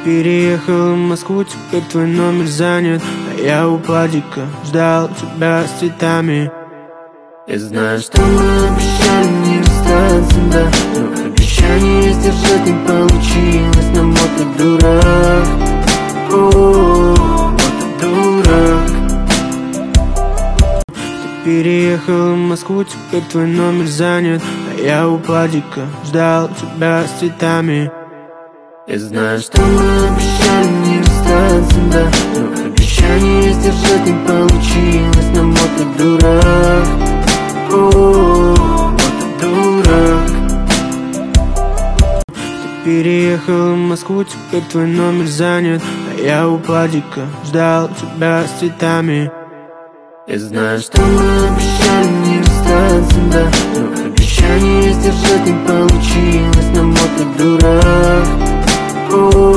Переехал в Москву, теперь твой номер занят, а я у падика ждал тебя с цветами. Я знаю, что мы обещали не расстаться, да, но обещание сдержать не получилось, но вот ты дурак. Вот ты дурак. Ты переехал в Москву, теперь твой номер занят, а я у падика ждал тебя с цветами. Я знаю, что мы обещали не расстаться, да, но обещание сдержать не получилось, но вот ты дурак. Вот ты дурак. Ты переехал в Москву, теперь твой номер занят, а я у падика ждал тебя с цветами. Я знаю, что мы обещали не расстаться, да, но обещание сдержать не получилось, но вот ты дурак.